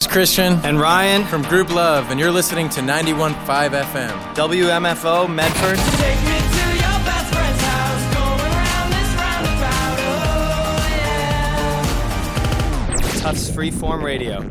Christian. And Ryan. From Group Love, and you're listening to 91.5 FM. WMFO, Medford. Take me to your best friend's house, going round this roundabout, oh yeah. Tufts Freeform Radio.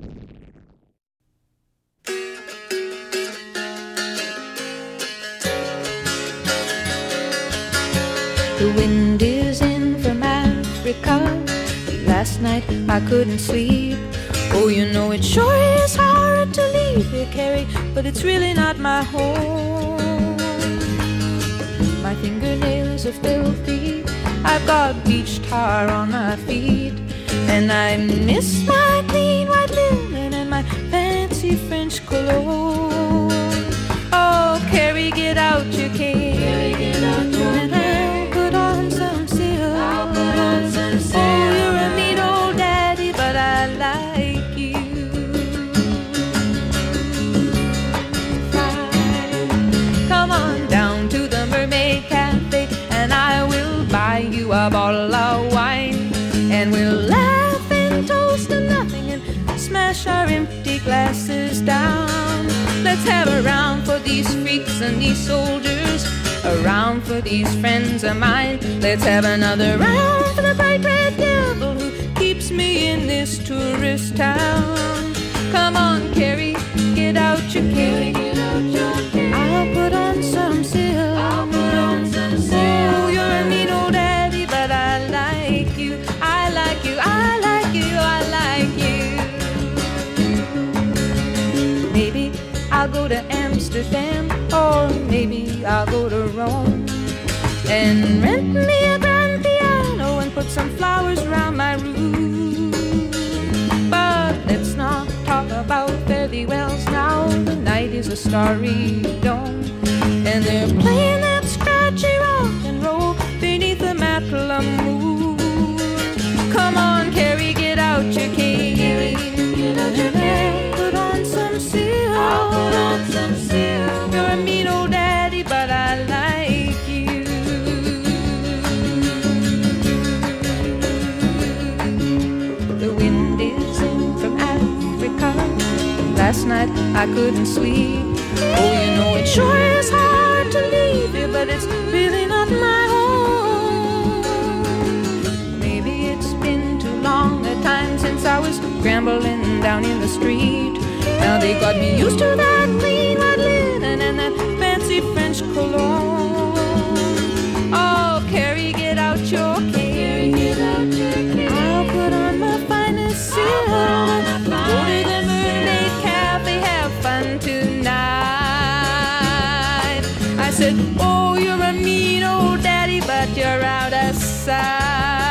The wind is in from Africa. Last night I couldn't sleep. Oh, you know it sure is hard to leave here, Carrie, but it's really not my home. My fingernails are filthy. I've got beach tar on my feet, and I miss my clean white linen and my fancy French cologne. Oh, Carrie, get out your cane. Carrie, get out your cane. Put on some silk. I'll put on some silk. Oh, you're a mean old daddy, but I like you. Fine. Come on down to the Mermaid Cafe, and I will buy you a bottle of wine, and we'll laugh and toast to nothing and smash our empty glasses down. Let's have a round for these freaks and these soldiers, a round for these friends of mine. Let's have another round for the bright red devil who keeps me in this tourist town. Come on, Carrie, get out your cane. I'll put on some silk. Oh, you're a mean old daddy, but I like you. I like you, I like you, I like you. Maybe I'll go to Amsterdam, or maybe I'll go to Rome, and rent me a grand piano and put some flowers around my room. But let's not talk about fairy wells now. The night is a starry dome, and they're playing that scratchy rock and roll beneath the Matla moon. Come on, Carrie, get out your cane. Get out your cane. Put on some silk. I'll put on some silk. You're a mean old daddy, but I like you. The wind is in from Africa. Last night I couldn't sleep. Oh, you know it sure is hard to leave here, but it's really not my home. Maybe it's been too long a time since I was scrambling down in the street. Now they got me used to that clean white linen and that fancy French cologne. Oh, Carrie, get out your cane. I'll put on my finest silk. Go to the Mermaid Cafe, have fun tonight. I said, oh, you're a mean old daddy, but you're out of sight.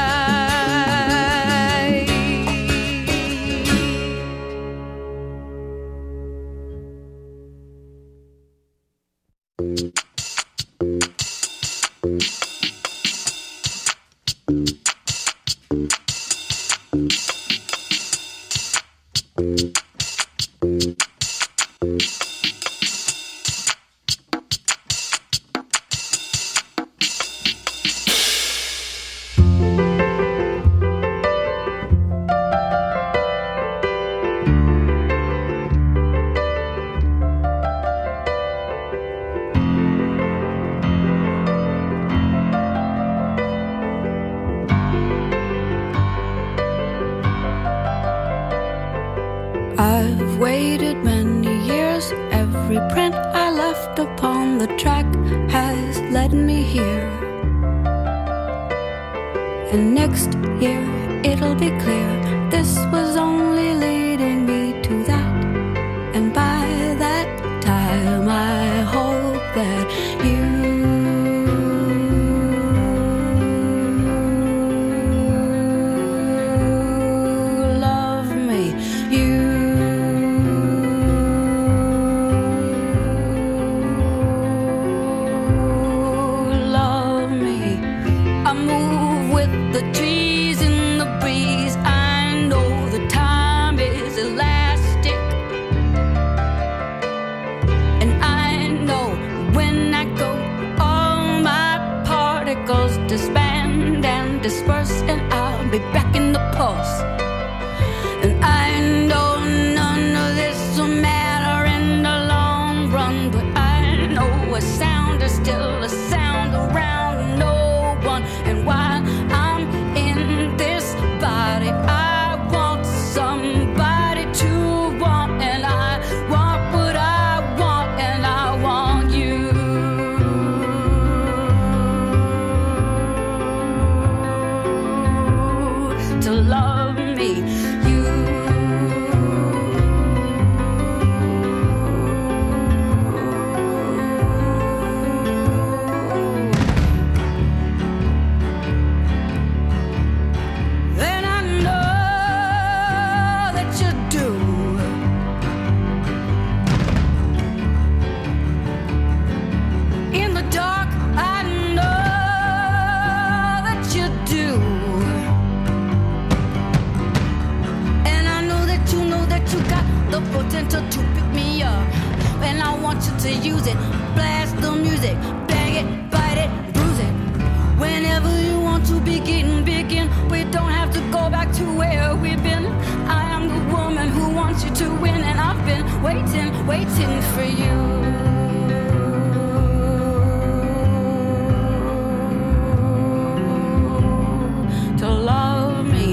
I've waited many years. Every print I left upon the track has led me here. And next year it'll be clear this was only leading me to that. And by that time I hope that you love me. You love me. I move with the trees in the breeze. I know the time is elastic, and I know when I go, all my particles disband and disperse, and I'll be back in the pulse. And I know none the potential to pick me up. And I want you to use it. Blast the music, bang it, bite it, bruise it. Whenever you want to begin. We don't have to go back to where we've been. I am the woman who wants you to win, and I've been waiting for you. To love me,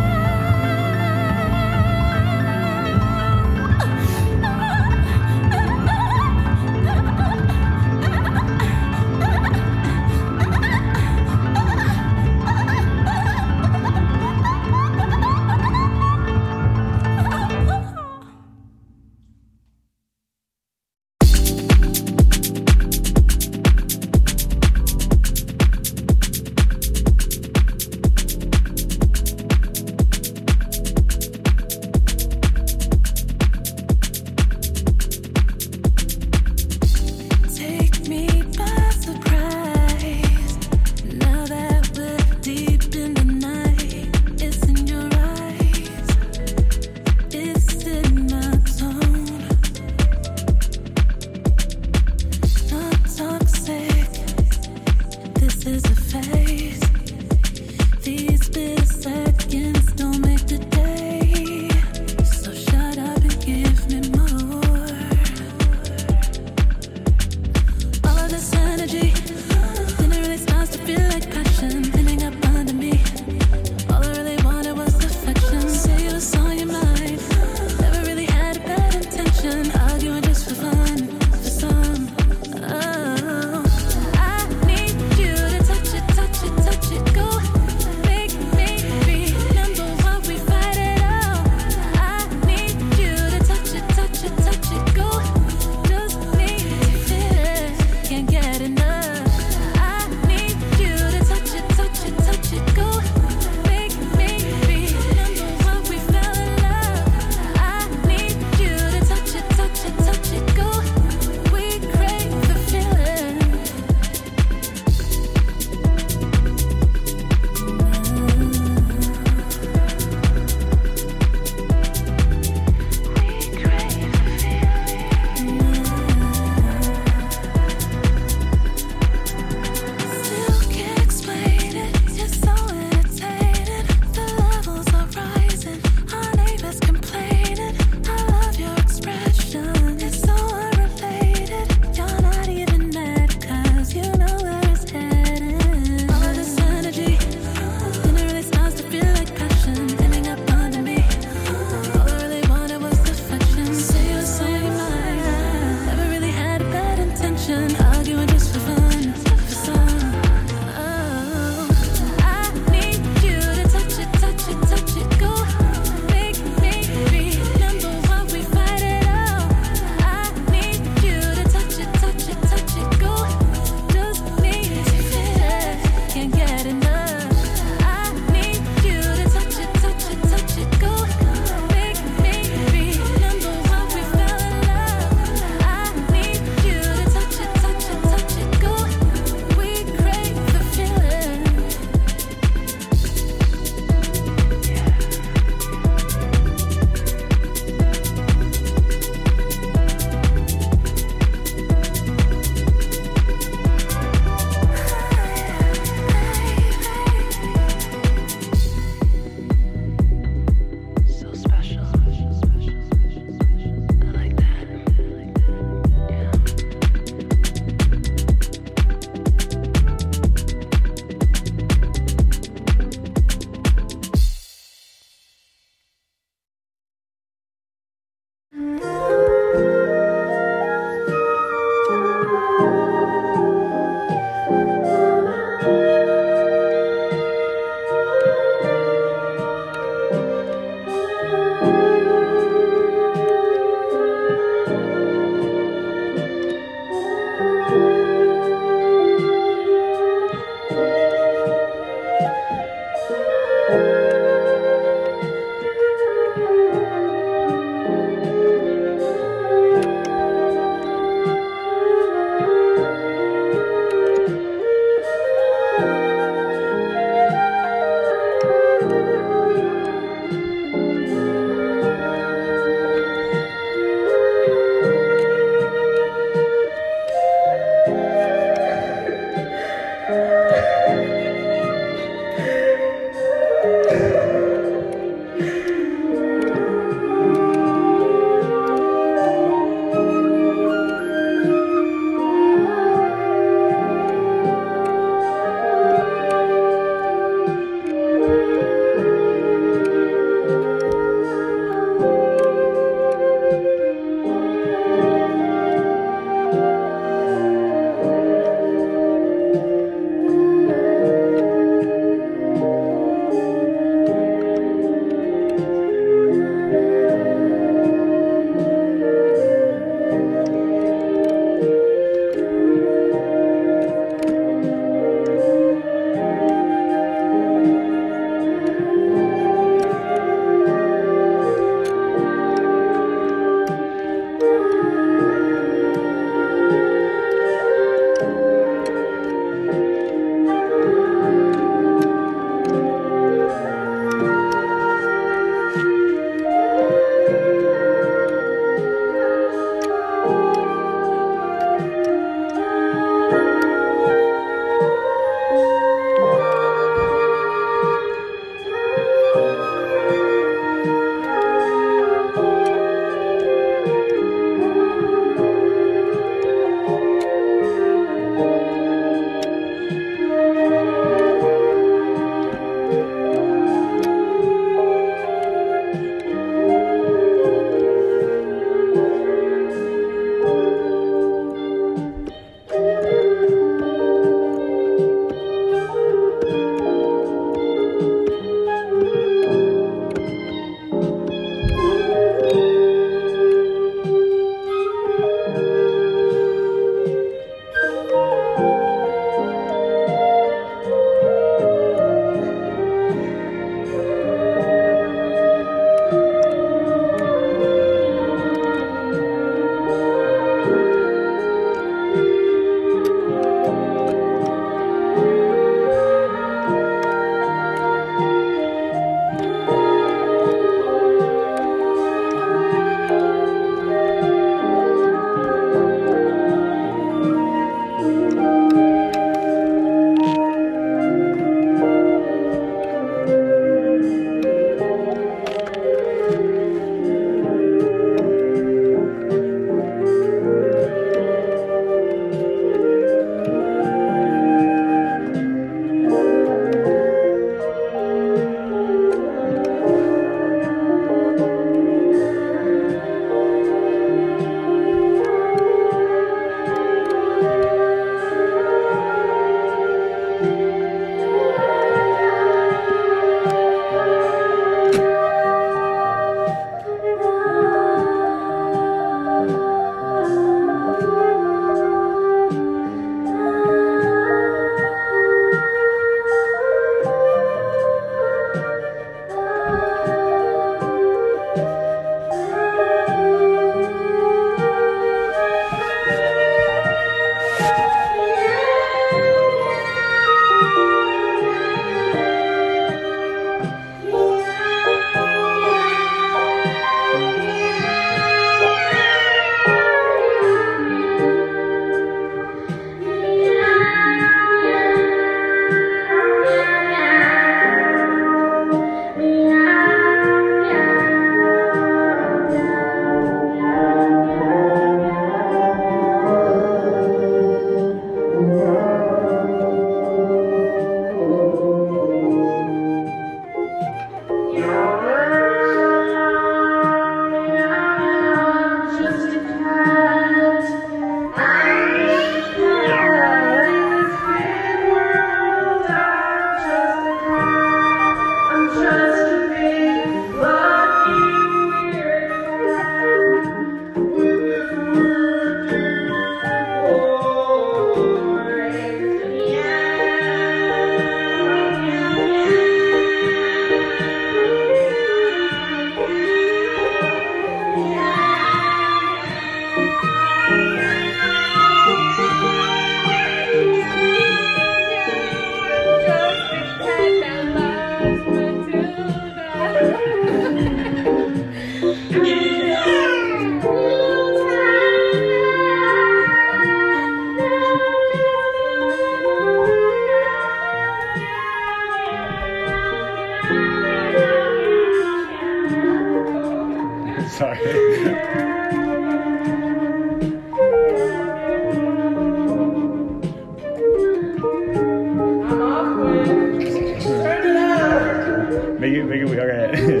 Make it okay.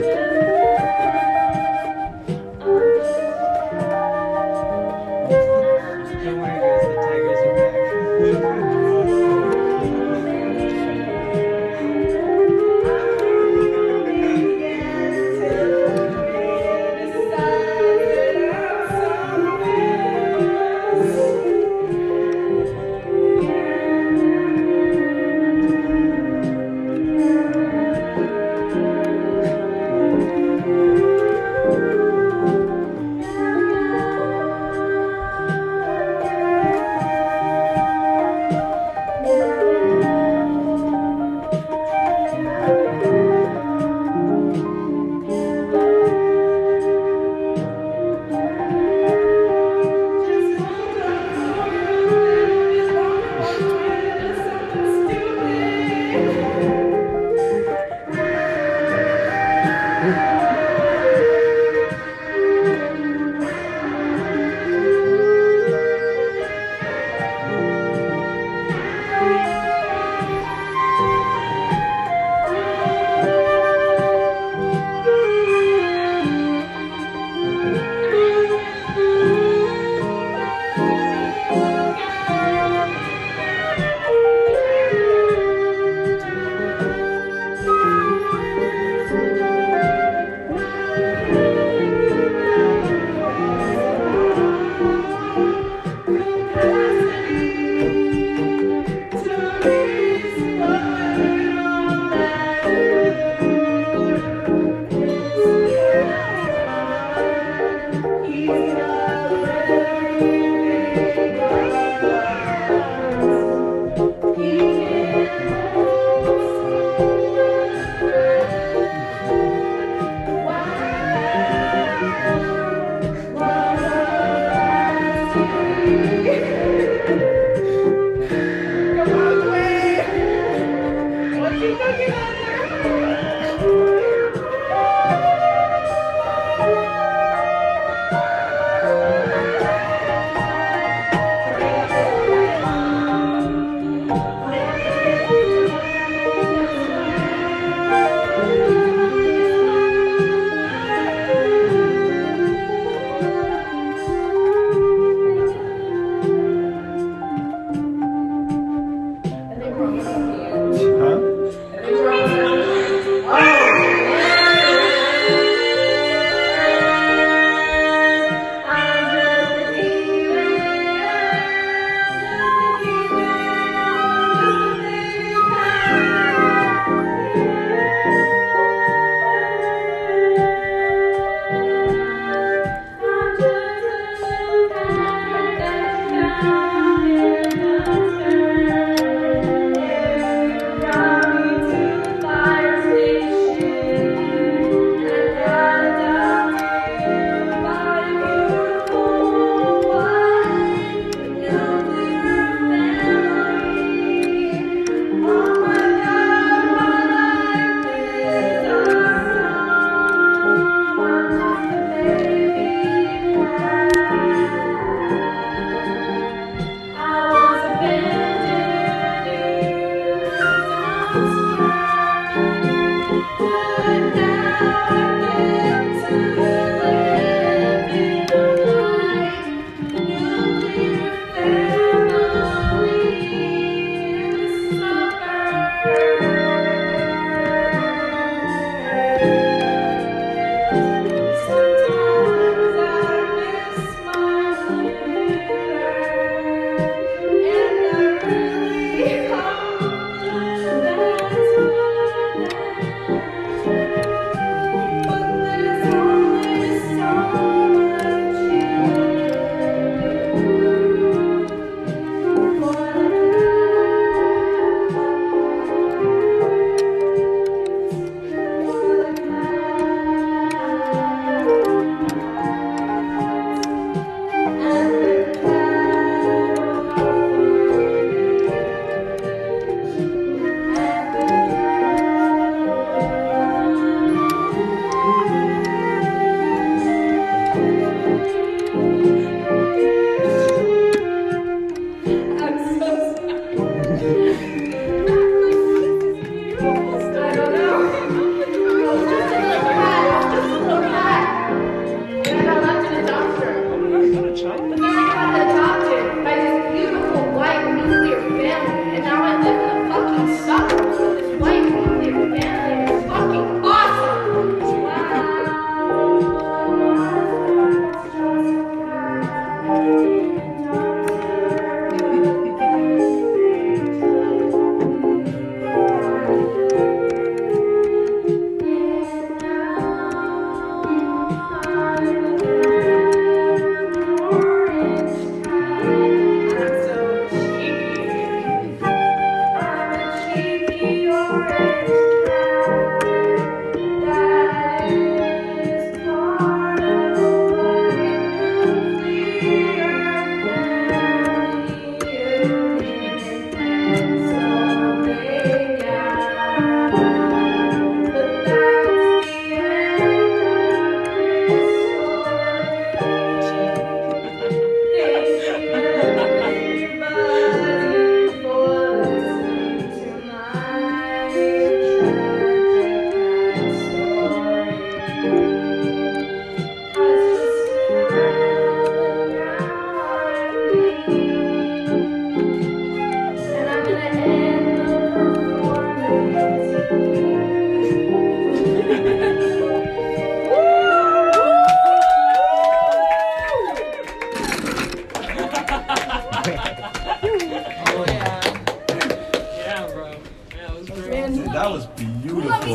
That was beautiful.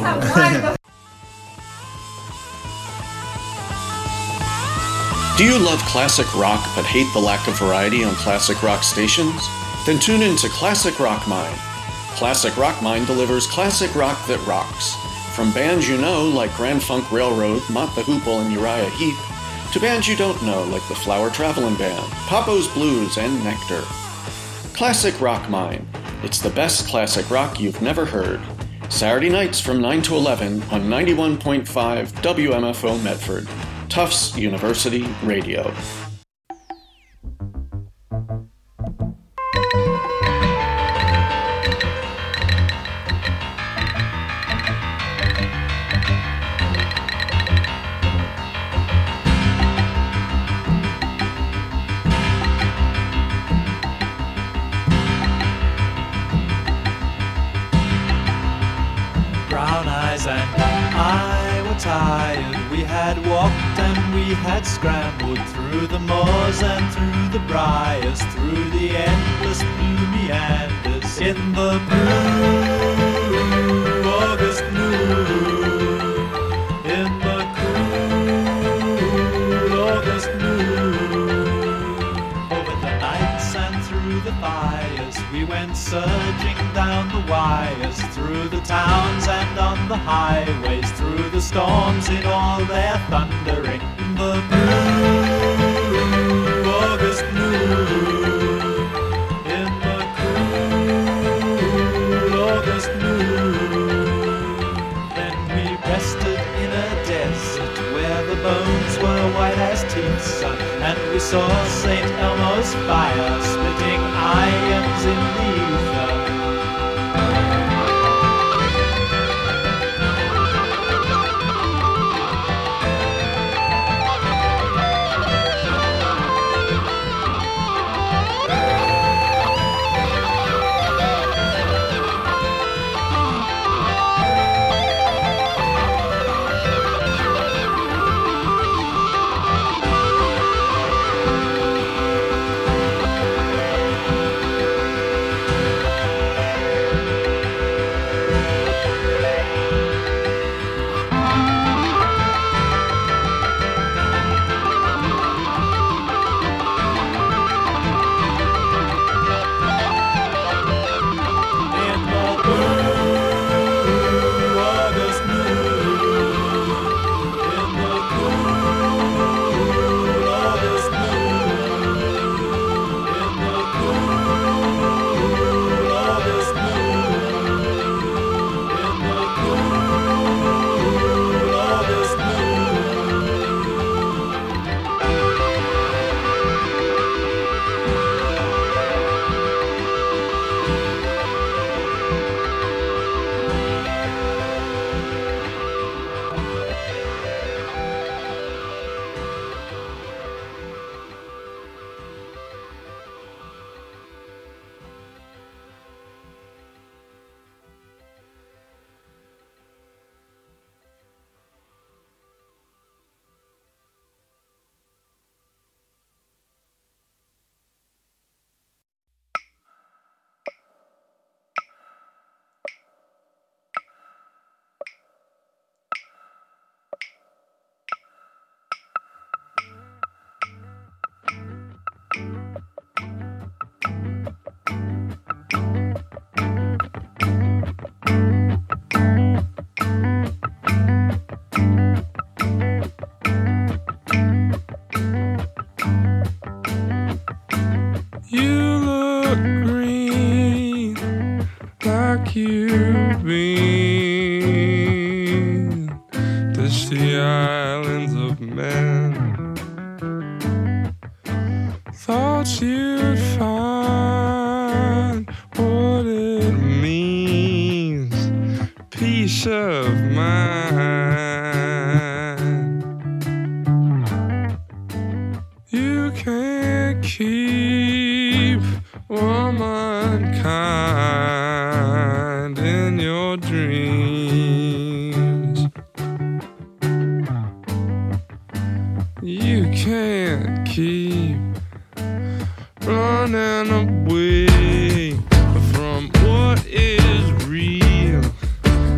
Do you love classic rock but hate the lack of variety on classic rock stations? Then tune in to Classic Rock Mind. Classic Rock Mind delivers classic rock that rocks. From bands you know like Grand Funk Railroad, Mott the Hoople, and Uriah Heep, to bands you don't know like the Flower Travelin' Band, Papo's Blues, and Nectar. Classic Rock Mind. It's the best classic rock you've never heard. Saturday nights from 9 to 11 on 91.5 WMFO Medford. Tufts University Radio. Brown eyes and I were tired. We had walked and we had scrambled through the moors and through the briars, through the endless blue meanders in the blue August noon, in the cool August noon. Over the nights and through the fires, we went surging down the wires, through the towns and on the highways, through the storms in all their thundering. In the blue August noon, in the cool August noon. Then we rested in a desert where the bones were white as teeth, son, and we saw St. Elmo's fire splitting irons in the ether. you've been to the islands of men. Thought you'd find what it means, peace of mind. You can't keep womankind in your dreams. You can't keep running away from what is real.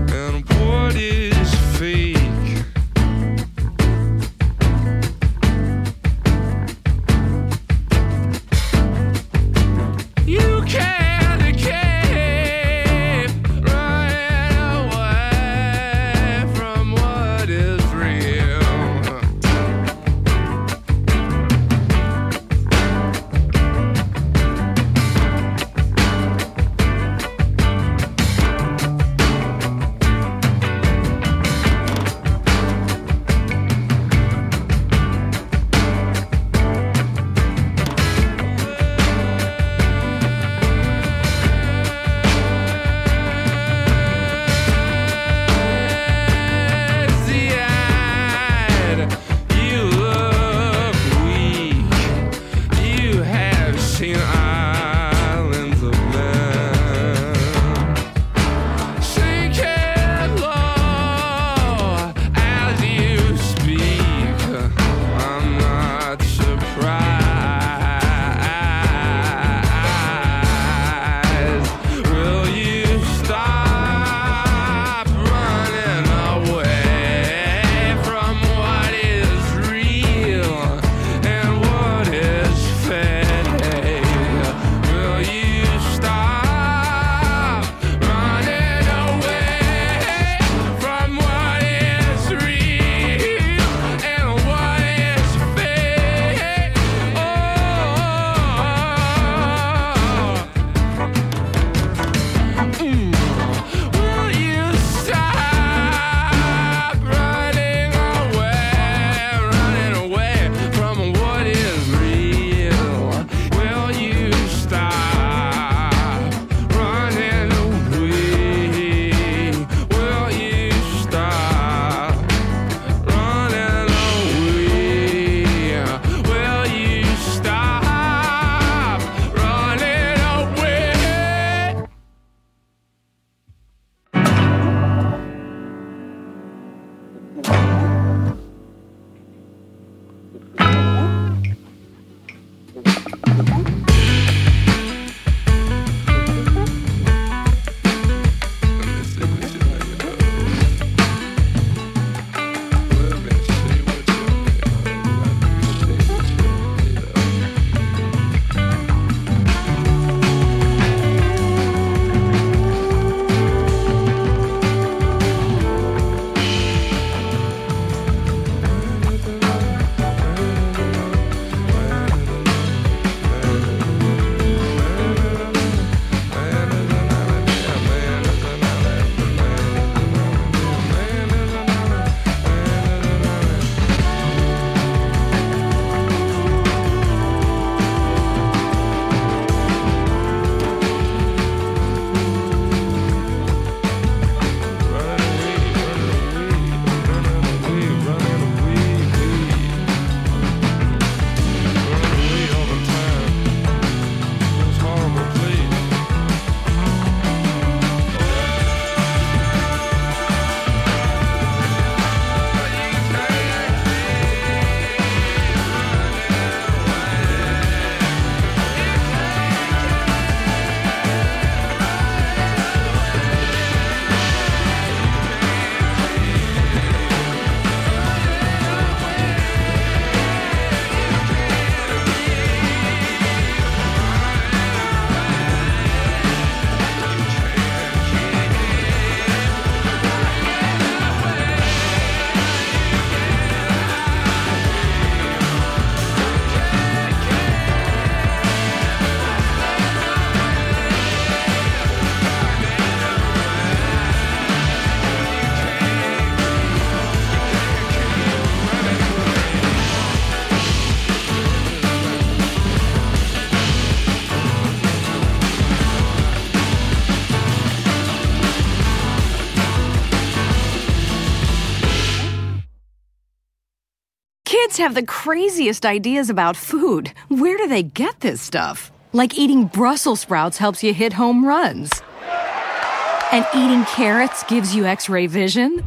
Kids have the craziest ideas about food. Where do they get this stuff? Like eating Brussels sprouts helps you hit home runs. And eating carrots gives you X-ray vision.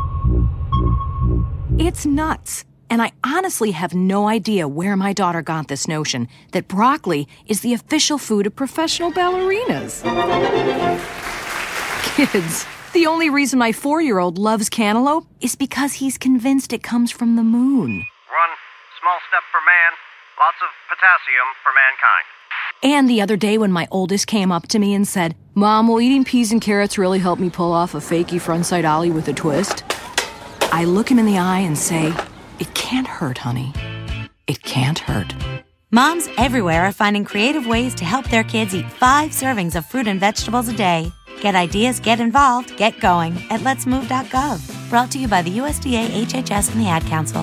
It's nuts. And I honestly have no idea where my daughter got this notion that broccoli is the official food of professional ballerinas. Kids, the only reason my 4-year-old loves cantaloupe is because he's convinced it comes from the moon. One small step for man, lots of potassium for mankind. And the other day when my oldest came up to me and said, "Mom, will eating peas and carrots really help me pull off a fakey frontside ollie with a twist?" I look him in the eye and say, "It can't hurt, honey. It can't hurt." Moms everywhere are finding creative ways to help their kids eat 5 servings of fruit and vegetables a day. Get ideas, get involved, get going at letsmove.gov. Brought to you by the USDA, HHS, and the Ad Council.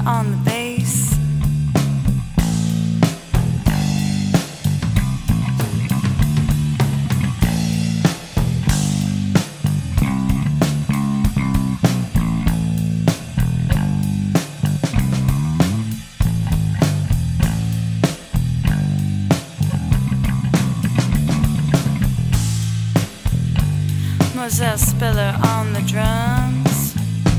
on the bass. Moselle Spiller on the drums.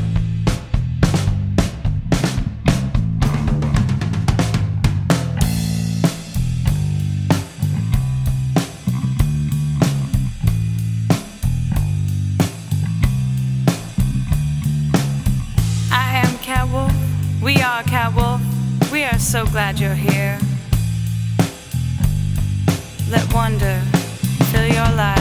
I am Catwolf. We are Catwolf. We are so glad you're here. Let wonder fill your life.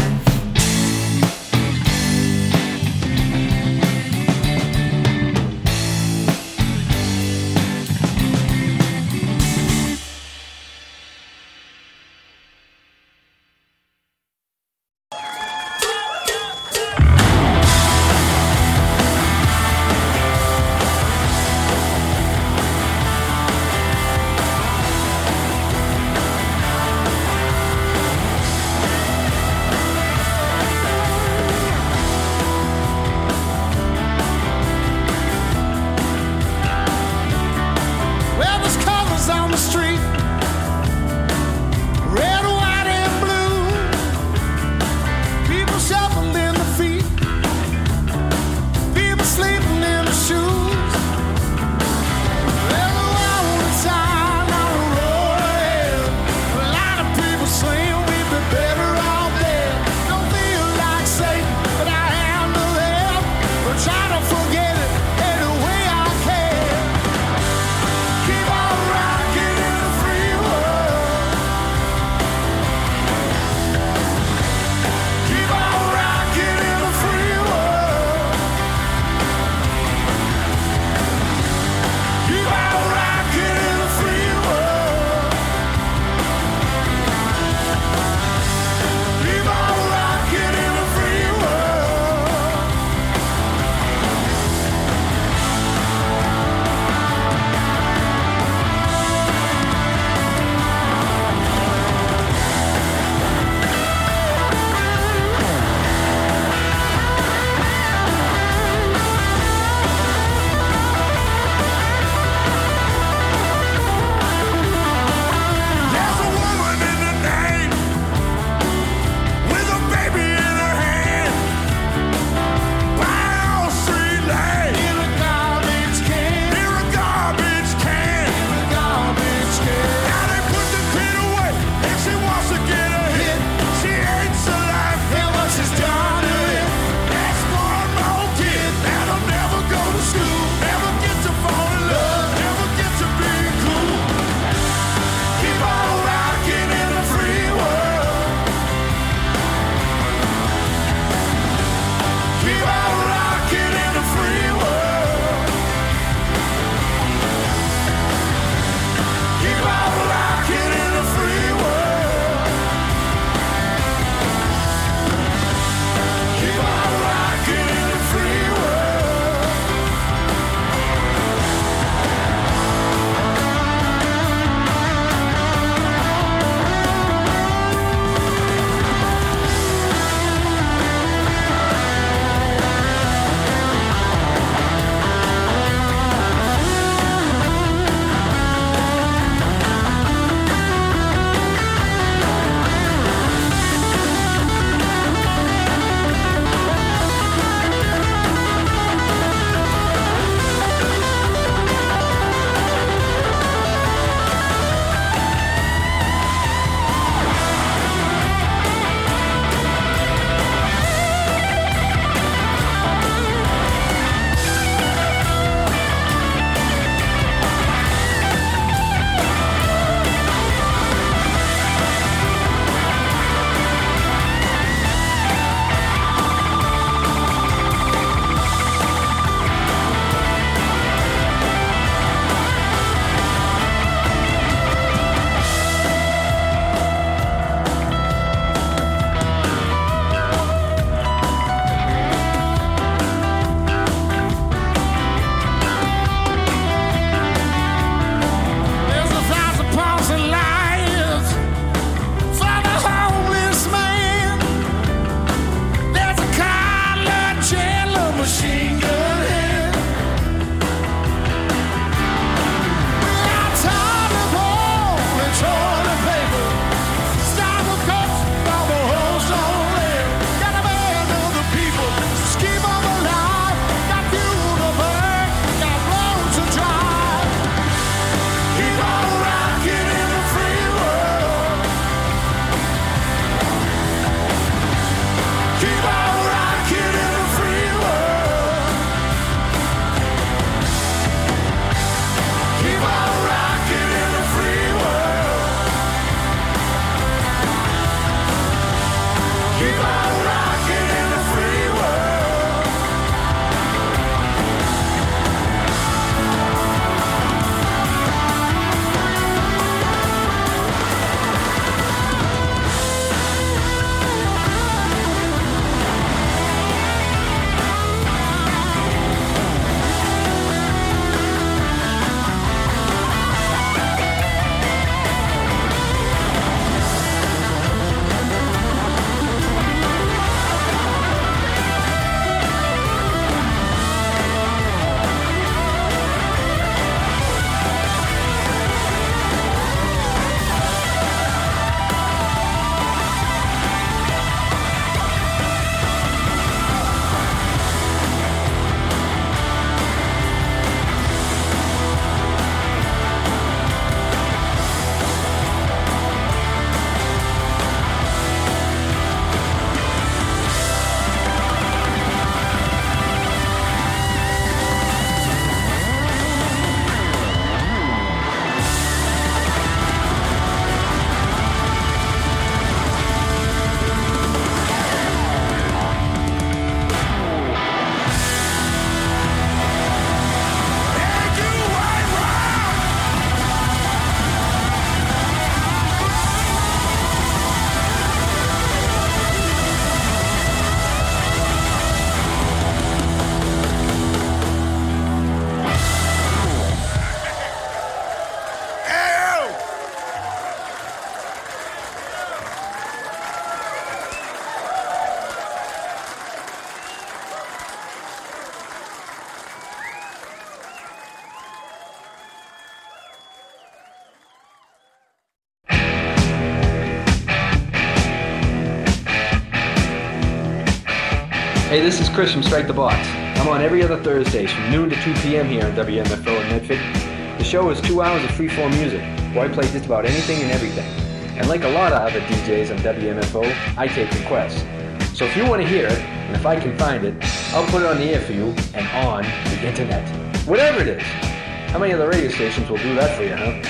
Hey, this is Chris from Strike the Box. I'm on every other Thursdays from noon to 2 p.m. here on WMFO in Medford. The show is 2 hours of free-form music, where I play just about anything and everything. And like a lot of other DJs on WMFO, I take requests. So if you want to hear it, and if I can find it, I'll put it on the air for you and on the internet. Whatever it is. How many other radio stations will do that for you, huh?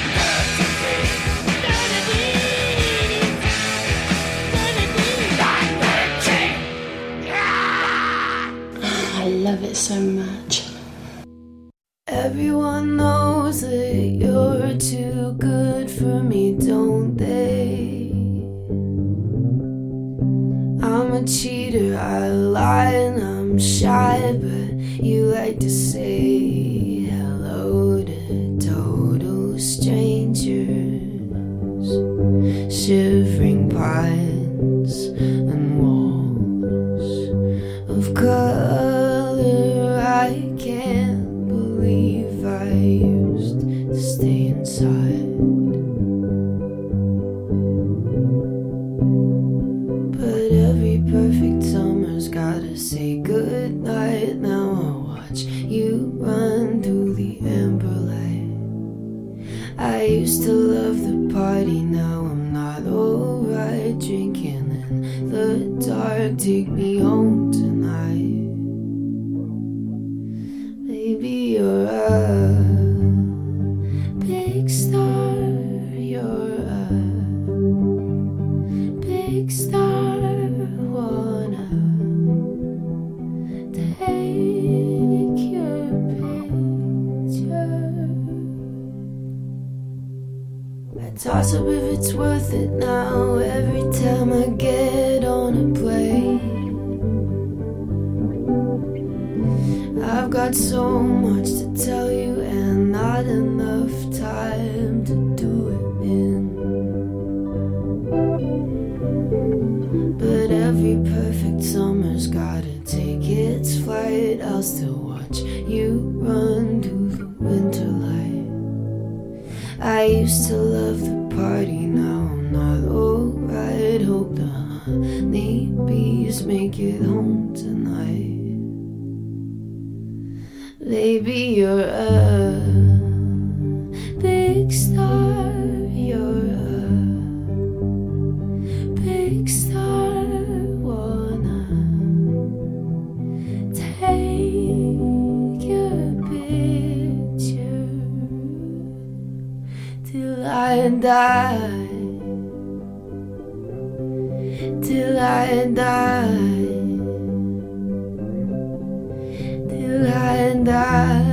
I love it so much. Everyone knows that you're too good for me, don't they? I'm a cheater, I lie and I'm shy, but you like to say hello to total strangers. Shivering pines and walls of color, I can't believe I used to stay inside. But every perfect summer's gotta say goodnight. Now I'll watch you run through the amber light. I used to love the party, now I'm not alright. Drinking in the dark, take me home tonight. Baby, you're a big star, you're a big star. Wanna take your picture. I toss up if it's worth it now. Every time I get on a plane, I've got so much to tell you and not enough time to do it in. But every perfect summer's gotta take its flight. I'll still watch you run through the winter light. I used to love the party, now I'm not alright. Hope the honey bees make it home tonight. Baby, you're a big star, you're a big star. Wanna take your picture till I die, till I die, till I die.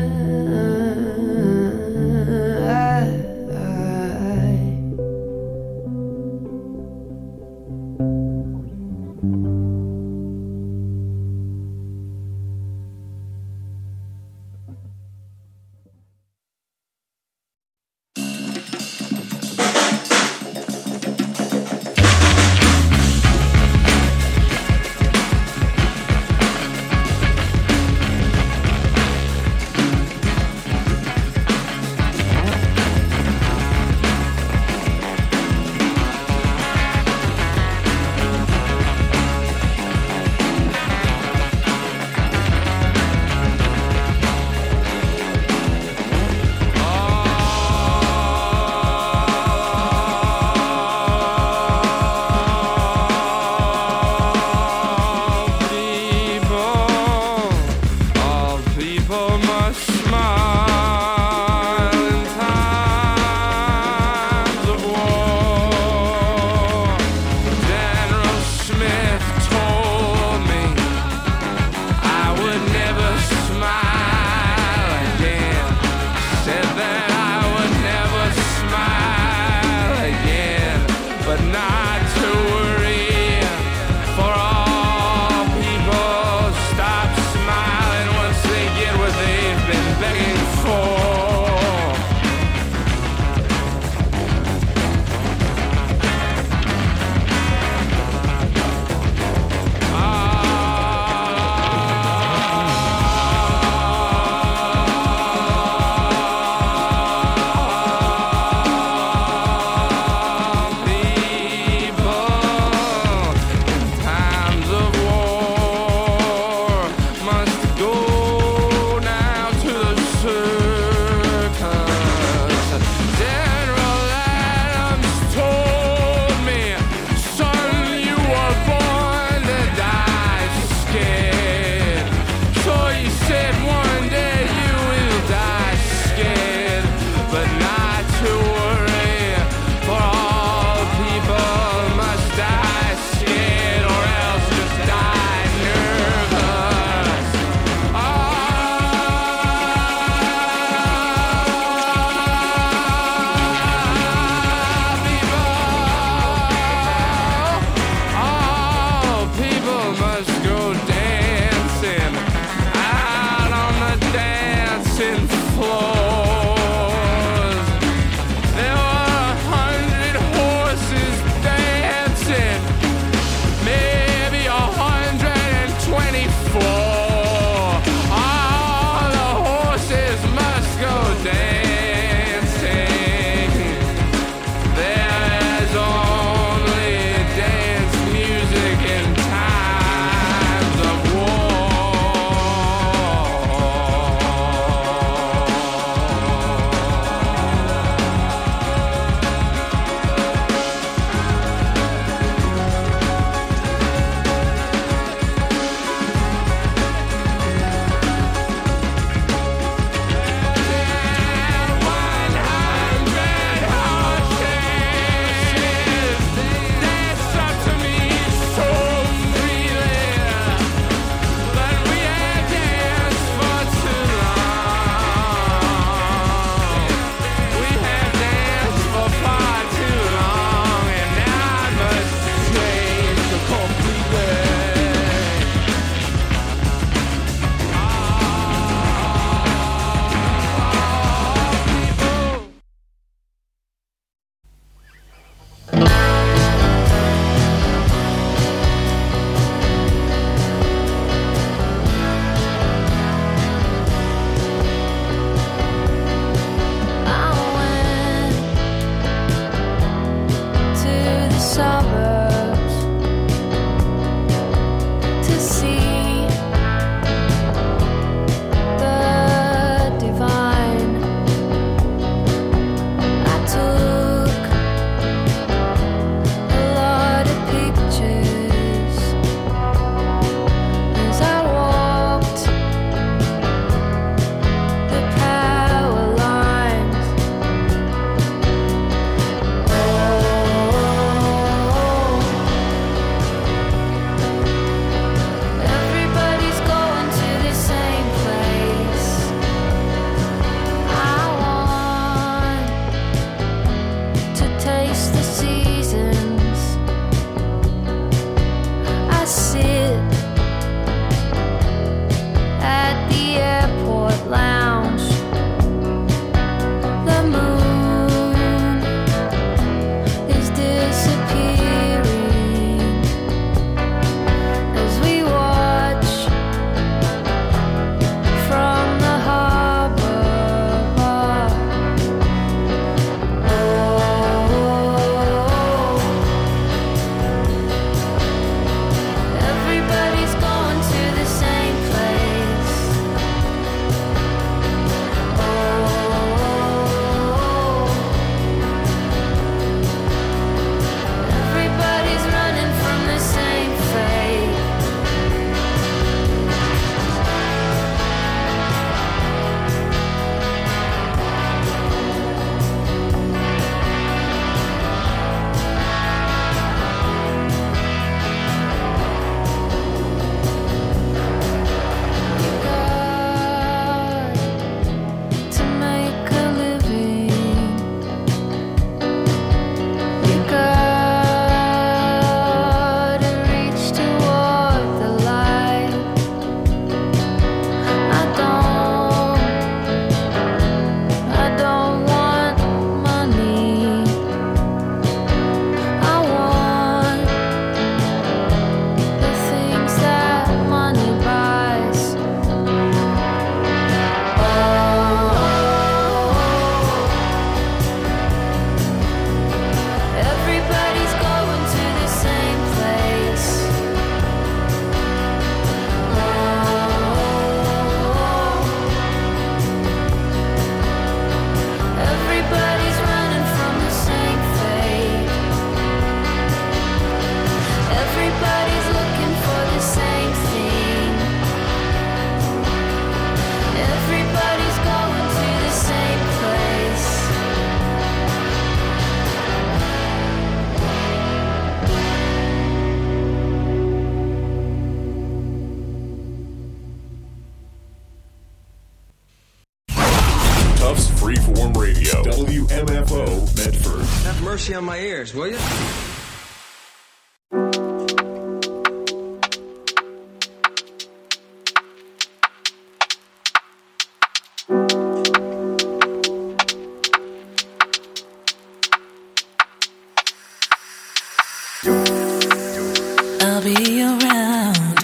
Freeform Radio, WMFO Medford. Have mercy on my ears, will you? I'll be around.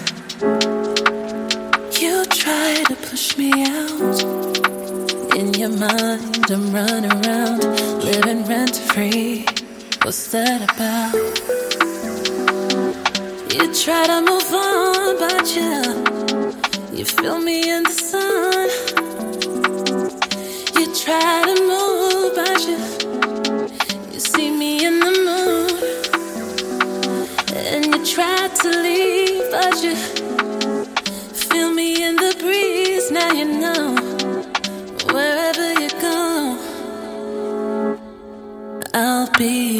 You try to push me out. In your mind, I'm running around, living rent-free. What's that about? You try to move on, but you feel me in the sun. You try to move, but you see me in the moon. And you try to leave, but you feel me in the breeze. Now you know, wherever you go, I'll be